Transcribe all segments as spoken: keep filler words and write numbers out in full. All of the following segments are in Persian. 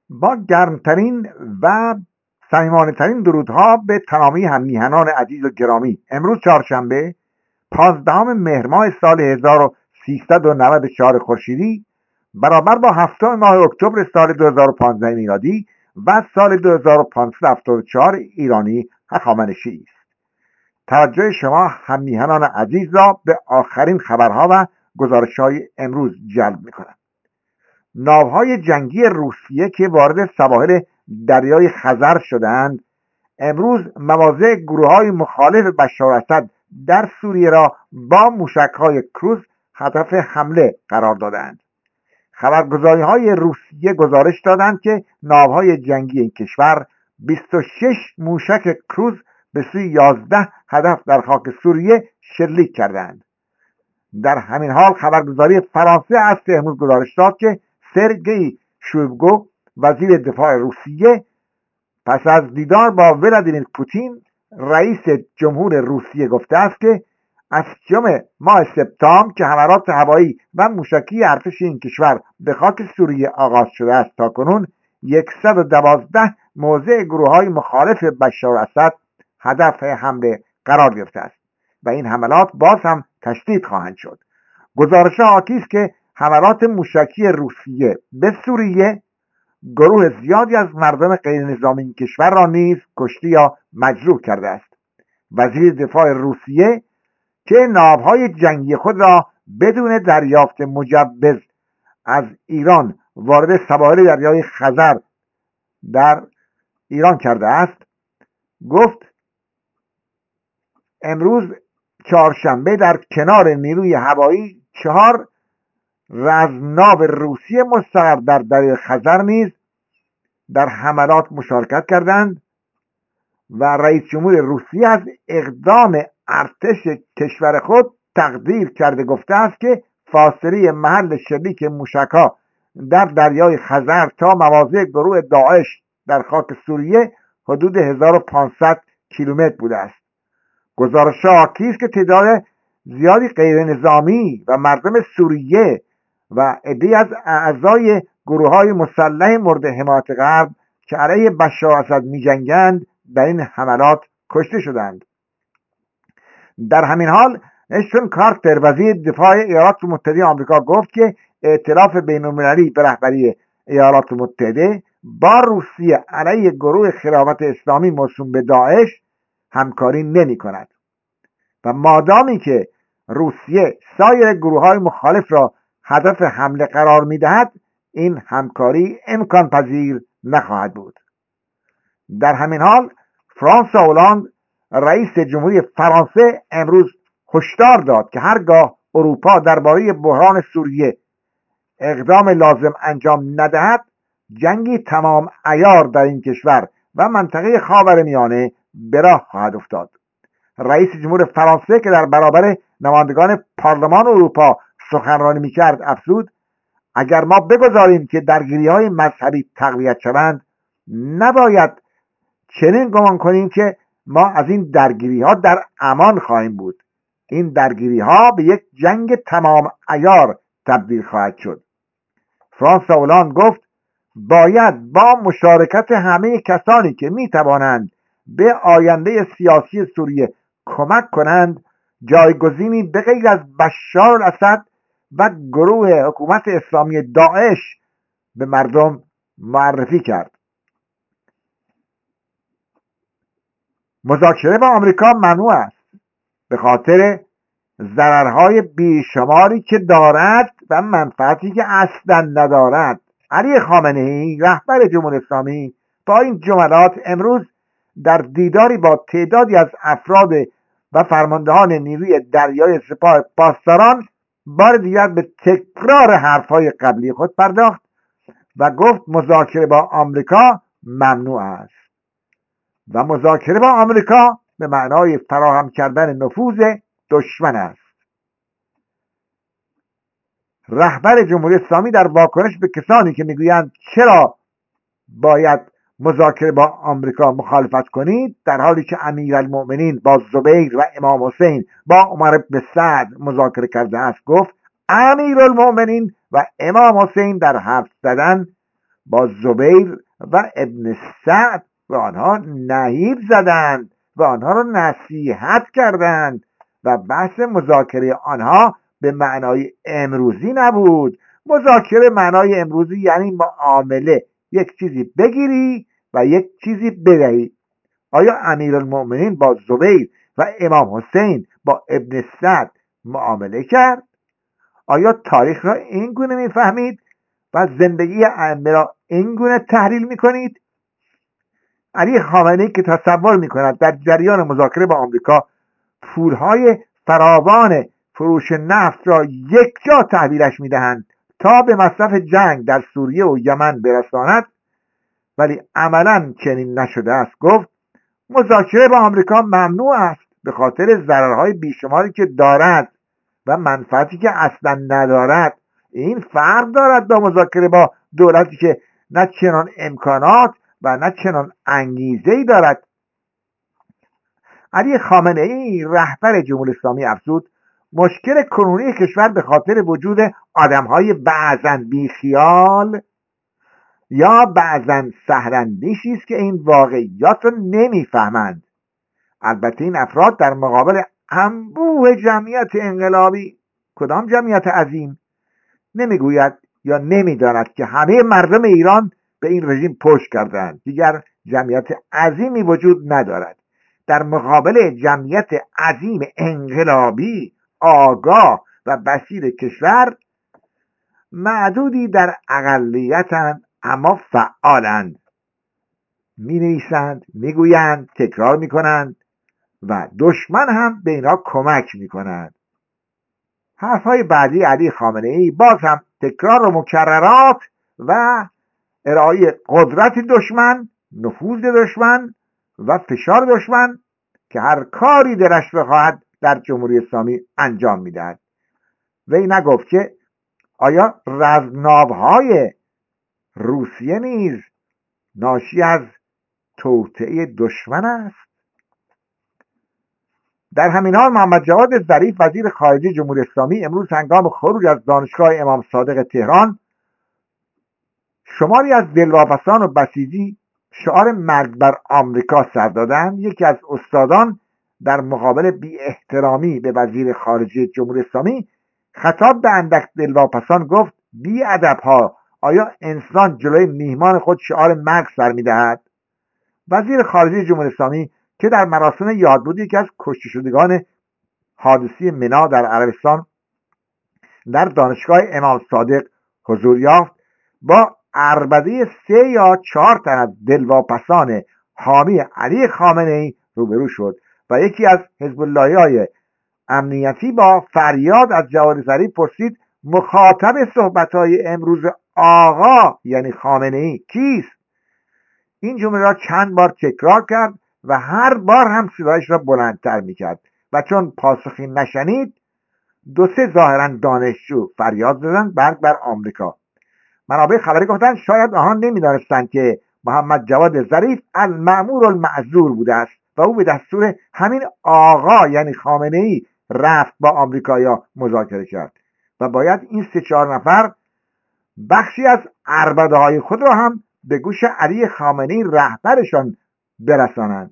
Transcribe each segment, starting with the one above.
با گرمترین و صمیمانه ترین درودها به تمامی هممیهنان عزیز و گرامی، امروز چهارشنبه پانزدهم مهر ماه سال هزار و سیصد و نود و چهار خورشیدی برابر با هفتم ماه اکتبر سال دو هزار و پانزده میلادی و سال دو هزار و پانصد و هفتاد و چهار ایرانی هخامنشی است. توجه شما هممیهنان عزیز را به آخرین خبرها و گزارش‌های امروز جلب می‌کنم. ناوهای جنگی روسیه که وارد سواحل دریای خزر شدند، امروز مواضع گروه‌های مخالف بشار اسد در سوریه را با موشک‌های کروز هدف حمله قرار دادند. خبرگزاری‌های روسیه گزارش دادند که ناوهای جنگی این کشور بیست و شش موشک کروز به سوی یازده هدف در خاک سوریه شلیک کردند. در همین حال خبرگزاری فرانسه از امروز گزارش داد که سرگئی شویگو وزیر دفاع روسیه پس از دیدار با ولادیمیر پوتین رئیس جمهور روسیه گفته است که از ششم ماه سپتامبر که حملات هوایی و موشکی ارتش این کشور به خاک سوریه آغاز شده است تاکنون صد و دوازده موضع گروه‌های مخالف بشار اسد هدف حمله قرار گرفته است و این حملات باز هم تشدید خواهند شد. گزارش‌ها حاکی است که حملات موشکی روسیه به سوریه گروه زیادی از مردم غیر نظامی این کشور را نیز کشته یا مجروح کرده است. وزیر دفاع روسیه که ناوهای جنگی خود را بدون دریافت مجوز از ایران وارد سواحل دریای خزر در ایران کرده است، گفت امروز چهارشنبه در کنار نیروی هوایی چهار رزمناو روسیه مستقر در دریای خزر نیز در حملات مشارکت کردند و رئیس جمهور روسیه از اقدام ارتش کشور خود تقدیر کرده گفته است که فاصله محل شلیک موشک‌ها در دریای خزر تا مواضع گروه داعش در خاک سوریه حدود هزار و پانصد کیلومتر بوده است. گزارش‌ها حاکی است که تعداد زیادی غیر نظامی و مردم سوریه و عده‌ای از اعضای گروه‌های مسلح مورد حمایت غرب که علیه بشار اسد می‌جنگند در این حملات کشته شدند. در همین حال اشتون کارتر وزیر دفاع ایالات متحده آمریکا گفت که ائتلاف بین‌المللی به رهبری ایالات متحده با روسیه علیه گروه خلافت اسلامی موسوم به داعش همکاری نمی کند و مادامی که روسیه سایر گروه‌های مخالف را هدف حمله قرار می‌دهد این همکاری امکان پذیر نخواهد بود. در همین حال فرانسوا هولند رئیس جمهوری فرانسه امروز هشدار داد که هرگاه اروپا درباره بحران سوریه اقدام لازم انجام ندهد جنگی تمام عیار در این کشور و منطقه خاورمیانه به راه خواهد افتاد. رئیس جمهور فرانسه که در برابر نمایندگان پارلمان اروپا سخنرانی می‌کرد افزود اگر ما بگذاریم که درگیری‌های مذهبی تقویت شوند نباید چنین گمان کنیم که ما از این درگیری‌ها در امان خواهیم بود. این درگیری‌ها به یک جنگ تمام عیار تبدیل خواهد شد. فرانسوا هولند گفت باید با مشارکت همه کسانی که می‌توانند به آینده سیاسی سوریه کمک کنند جایگزینی به غیر از بشار الاسد و گروه حکومت اسلامی داعش به مردم معرفی کرد. مذاکره با آمریکا ممنوع است به خاطر ضررهای بیشماری که دارد و منفعتی که اصلا ندارد. علی خامنه‌ای رهبر جمهوری اسلامی با این جملات امروز در دیداری با تعدادی از افراد و فرماندهان نیروی دریایی سپاه پاسداران بار دیگر به تکرار حرفهای قبلی خود پرداخت و گفت مذاکره با آمریکا ممنوع است و مذاکره با آمریکا به معنای فراهم کردن نفوذ دشمن است. رهبر جمهوری اسلامی در واکنش به کسانی که میگویند چرا باید مذاکره با آمریکا مخالفت کنید در حالی که امیرالمؤمنین با زبیر و امام حسین با عمر بن سعد مذاکره کرده است گفت امیرالمؤمنین و امام حسین در حرف زدن با زبیر و ابن سعد و آنها نهیب زدند و آنها را نصیحت کردند و بحث مذاکره آنها به معنای امروزی نبود. مذاکره معنای امروزی یعنی معامله، یک چیزی بگیری و یک چیزی بدهی. آیا امیرالمؤمنین با زبیر و امام حسین با ابن سعد معامله کرد؟ آیا تاریخ را این گونه میفهمید و زندگی ائمه را این گونه تحلیل میکنید؟ علی خامنه‌ای که تصور میکند در جریان مذاکره با آمریکا پولهای فراوان فروش نفت را یک جا تحویلش میدهند تا به مصرف جنگ در سوریه و یمن برساند، ولی عملا چنین نشده است. گفت مذاکره با آمریکا ممنوع است به خاطر ضررهای بیشماری که دارد و منفعتی که اصلا ندارد. این فرق دارد با مذاکره با دولتی که نه چنان امکانات و نه چنان انگیزه‌ای دارد. علی خامنه‌ای رهبر جمهوری اسلامی افزود مشکل کنونی کشور به خاطر وجود آدم‌های بعضاً بیخیال یا بعضاً سحراندیشی است که این واقعیات را نمی‌فهمند. البته این افراد در مقابل انبوه جمعیت انقلابی، کدام جمعیت عظیم، نمیگوید یا نمیداند که همه مردم ایران به این رژیم پشت کردند. دیگر جمعیت عظیمی وجود ندارد. در مقابل جمعیت عظیم انقلابی آگاه و بصیر کشور، معدودی در اقلیتند اما فعالند، می نویسند، می گویند، تکرار می کنند و دشمن هم به اینا کمک می کنند. حرفهای بعدی علی خامنه‌ای باز هم تکرار و مکررات و ارائه قدرت دشمن، نفوذ دشمن و فشار دشمن که هر کاری دلش بخواهد در جمهوری اسلامی انجام میدهد. وی نگفت که آیا رزمناوهای روسیه نیز ناشی از توطئه دشمن است؟ در همین حال محمد جواد ظریف وزیر خارجه جمهوری اسلامی امروز هنگام خروج از دانشگاه امام صادق تهران شماری از دلواپسان و بسیجی شعار مرگ بر آمریکا سر دادند. یکی از استادان در مقابل بی احترامی به وزیر خارجه جمهوری اسلامی خطاب به اندک دلواپسان گفت بی ادب‌ها، آیا انسان جلوی میهمان خود شعار مرگ سر می‌دهد؟ وزیر خارجه جمهوری اسلامی که در مراسم یادبود یکی از کشته شدگان حادثه منا در عربستان در دانشگاه امام صادق حضور یافت، با عربده سه یا چهار تن از دلواپسان حامی علی خامنه‌ای روبرو شد و یکی از حزب اللهی‌های امنیتی با فریاد از جواد ظریف پرسید مخاطب صحبت‌های امروز آقا یعنی خامنه‌ای کیست؟ این جمله را چند بار تکرار کرد و هر بار هم صدایش را بلندتر می‌کرد و چون پاسخی نشنید دو سه ظاهراً دانشجو فریاد زدند مرگ بر آمریکا. منابع خبری گفتند شاید آنها نمی‌دانستند که محمد جواد ظریف المأمور المعذور بوده است و او به دستور همین آقا یعنی خامنه‌ای رفت با آمریکایی‌ها مذاکره کرد و باید این سه چهار نفر بخشی از عربده‌های خود را هم به گوش علی خامنه‌ای رهبرشان برسانند.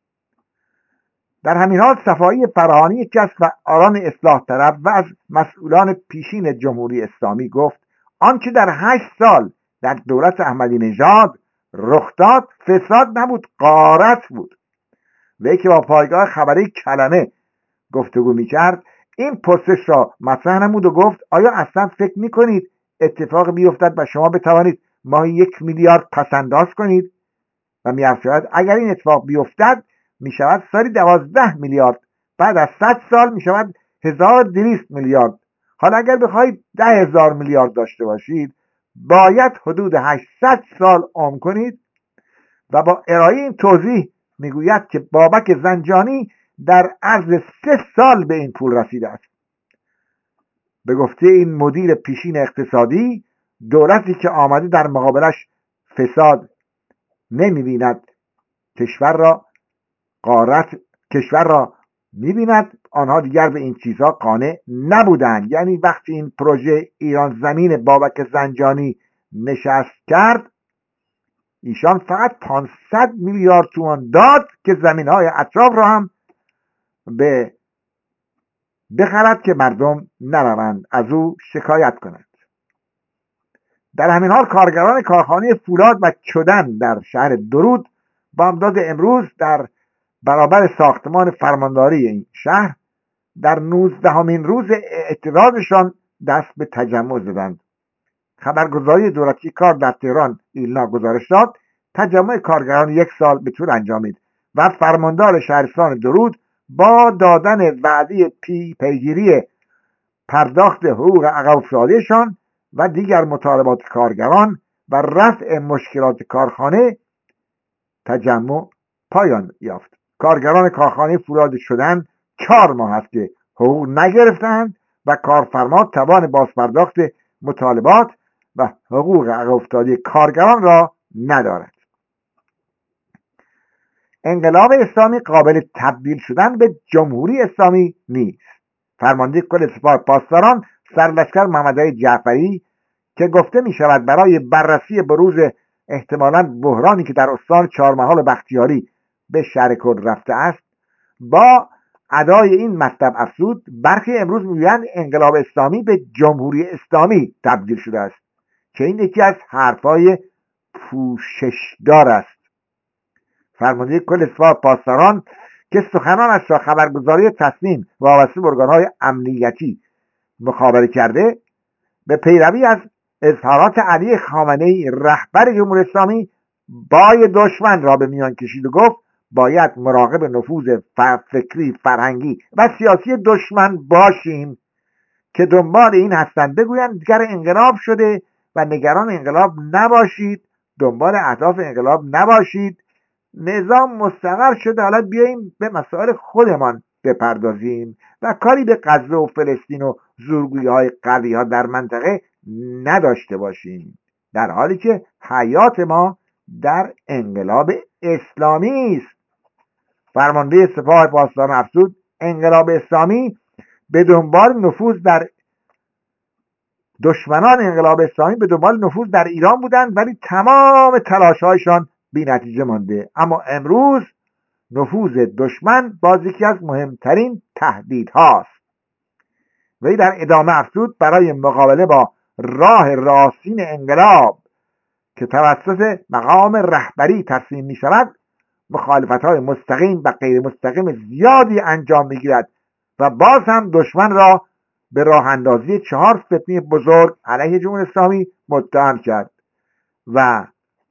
در همین حال صفایی فرهانی یکی از فعالان اصلاح طلب و از مسئولان پیشین جمهوری اسلامی گفت آنچه در هشت سال در دولت احمدی نژاد رخ داد فساد نبود، غارت بود. وی که با پایگاه خبری کلمه گفتگو میکرد این پرسش را مطرح نمود و گفت آیا اصلا فکر میکنید اتفاق بیفتد و شما بتوانید ماهی یک میلیارد پسنداز کنید؟ و می‌افزاید اگر این اتفاق بیفتد میشود سالی دوازده میلیارد، بعد از صد سال میشود هزار و دویست میلیارد. حالا اگر بخواهید ده هزار میلیارد داشته باشید باید حدود هشتصد سال عمر کنید. و با ارائه این توضیح میگوید که بابک زنجانی در عرض سه سال به این پول رسیده است. به گفته این مدیر پیشین اقتصادی دولتی که آمده در مقابلش فساد نمی‌بیند کشور را غارت کشور را می‌بیند، آنها دیگر به این چیزها قانع نبودند. یعنی وقتی این پروژه ایران زمین بابک زنجانی نشست کرد ایشان فقط پانصد میلیارد تومان داد که زمینهای اطراف را هم به بخرد که مردم نروند از او شکایت کنند. در همین حال کارگران کارخانه فولاد و چدن در شهر درود بامداد امروز در برابر ساختمان فرمانداری این شهر در نوزدهمین روز اعتراضشان دست به تجمع زدند. خبرگزاری دولتی کار در تهران ایلنا گزارش داد تجمع کارگران یک سال به طول انجامید و فرماندار شهرستان درود با دادن وعده پی پیگیری پرداخت حقوق عقب افتادهشان و دیگر مطالبات کارگران و رفع مشکلات کارخانه تجمع پایان یافت. کارگران کارخانه فولاد شدن چهار ماه است که حقوق نگرفتند و کارفرما توان بازپرداخت مطالبات و حقوق عقب افتاده کارگران را ندارد. انقلاب اسلامی قابل تبدیل شدن به جمهوری اسلامی نیست. فرمانده کل سپاه پاسداران سرلشکر محمد علی جعفری که گفته می شود برای بررسی بروز احتمالاً بحرانی که در استان چهارمحال و بختیاری به شهر کرد رفته است با ادای این مطلب افزود برخی امروز میگویند انقلاب اسلامی به جمهوری اسلامی تبدیل شده است که این یکی از حرفهای پوششدار است. فرمانده کل سپاه پاسداران که سخنانش را خبرگزاری تصمیم وابسته به ارگان‌های امنیتی مخابره کرده به پیروی از اظهارات علی خامنه‌ای رهبر جمهوری اسلامی بای دشمن را به میان کشید و گفت باید مراقب نفوذ فکری، فرهنگی و سیاسی دشمن باشیم که دنبال این هستند بگویند دیگر انقلاب شده و نگران انقلاب نباشید، دنبال اهداف انقلاب نباشید، نظام مستقر شده، حالا بیاییم به مسائل خودمان بپردازیم و کاری به غزه و فلسطین و زورگویی های غربی ها در منطقه نداشته باشیم، در حالی که حیات ما در انقلاب اسلامی است. فرمانده سپاه پاسداران افزود انقلاب اسلامی به دنبال نفوذ در دشمنان انقلاب اسلامی به دنبال نفوذ در ایران بودند ولی تمام تلاش‌هایشان بی نتیجه مانده. اما امروز نفوذ دشمن باز یکی از مهمترین تهدیدهاست. وی در ادامه افزود برای مقابله با راه راستین انقلاب که توسط مقام رهبری ترسیم می شود مخالفت‌های مستقیم و غیر مستقیم زیادی انجام می‌گیرد و باز هم دشمن را به راه اندازی چهار فتنه بزرگ علیه جمهوری اسلامی متهم کرد و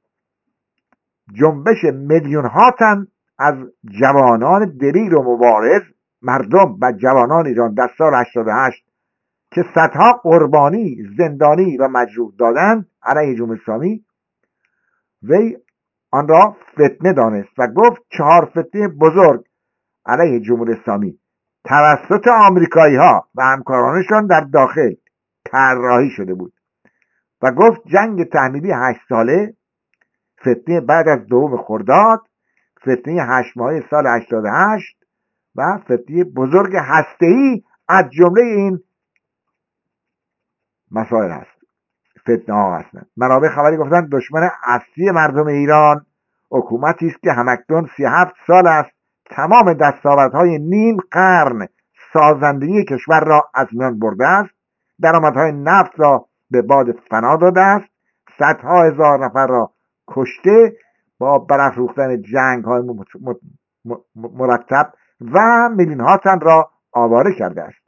جنبش میلیون ها تن از جوانان دلیر و مبارز مردم و جوانان ایران در سال هشتاد و هشت که صدها قربانی زندانی و مجروح دادند علیه جمهوری اسلامی وی آن را فتنه دانست و گفت چهار فتنه بزرگ علیه جمهوری اسلامی توسط آمریکایی ها و همکارانشان در داخل طراحی شده بود و گفت جنگ تحمیلی هشت ساله، فتنه بعد از دوم خرداد، فتنه هشت ماهه سال هشتاد و هشت و فتنه بزرگ هسته‌ای از جمله این مسائل هست، فتنه ها هستند. منابع خبری گفتند دشمن اصلی مردم ایران حکومتی است که همکنون سی و هفت سال است تمام دستاوردهای نیم قرن سازندگی کشور را از میان برده است، درآمدهای نفت را به باد فنا داده است، صدها هزار نفر را کشته با برافروختن جنگ های مرتب و میلیون ها تن را آواره کرده است.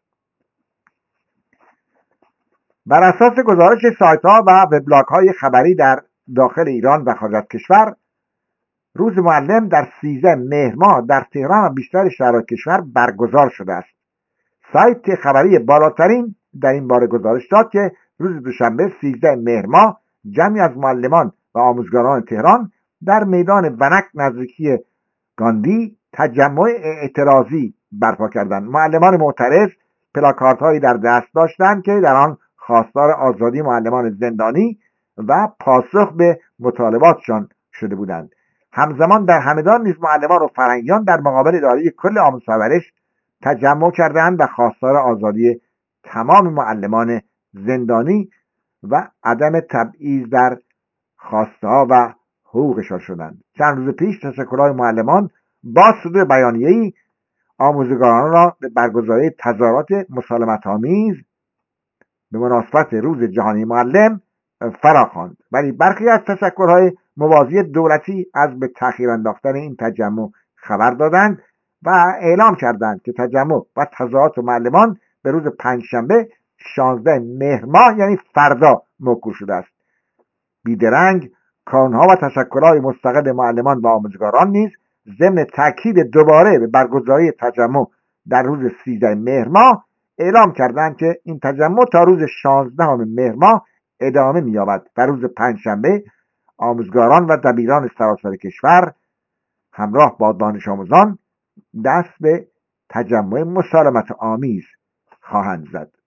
بر اساس گزارش سایت ها و وبلاگ های خبری در داخل ایران و خارج از کشور روز معلم در سیزده مهر ماه در تهران و بیشتر شهرهای کشور برگزار شده است. سایت خبری بالاترین در این باره گزارش داد که روز دوشنبه سیزده مهر ماه جمعی از معلمان و آموزگاران تهران در میدان ونک نزدیکی گاندی تجمع اعتراضی برپا کردند. معلمان معترض پلاکارت هایی در دست داشتند که در آن خواستار آزادی معلمان زندانی و پاسخ به مطالباتشان شده بودند. همزمان در همدان نیز معلمان و فرهنگیان در مقابل اداره کل آموزش و پرورش تجمع کردند و خواستار آزادی تمام معلمان زندانی و عدم تبعیض در خواسته‌ها و حقوقشان شدند. چند روز پیش تشکل‌های معلمان با صدور بیانیه‌ای آموزگاران را به برگزاری تظاهرات مسالمت‌آمیز به مناسبت روز جهانی معلم فراخواند، ولی برخی از تشکل‌های موازی دولتی از به تأخیر انداختن این تجمع خبر دادند و اعلام کردند که تجمع و تظاهرات معلمان به روز پنجشنبه شانزده مهر ماه یعنی فردا موکول شده است. بیدرنگ کانون‌ها و تشکل‌های مستقل معلمان و آموزگاران نیز ضمن تاکید دوباره به برگزاری تجمع در روز سیزده مهر ماه اعلام کردند که این تجمع تا روز شانزده مهر ماه ادامه می‌یابد و روز پنجشنبه آموزگاران و دبیران سراسر کشور همراه با دانش آموزان دست به تجمع مسالمت آمیز خواهند زد.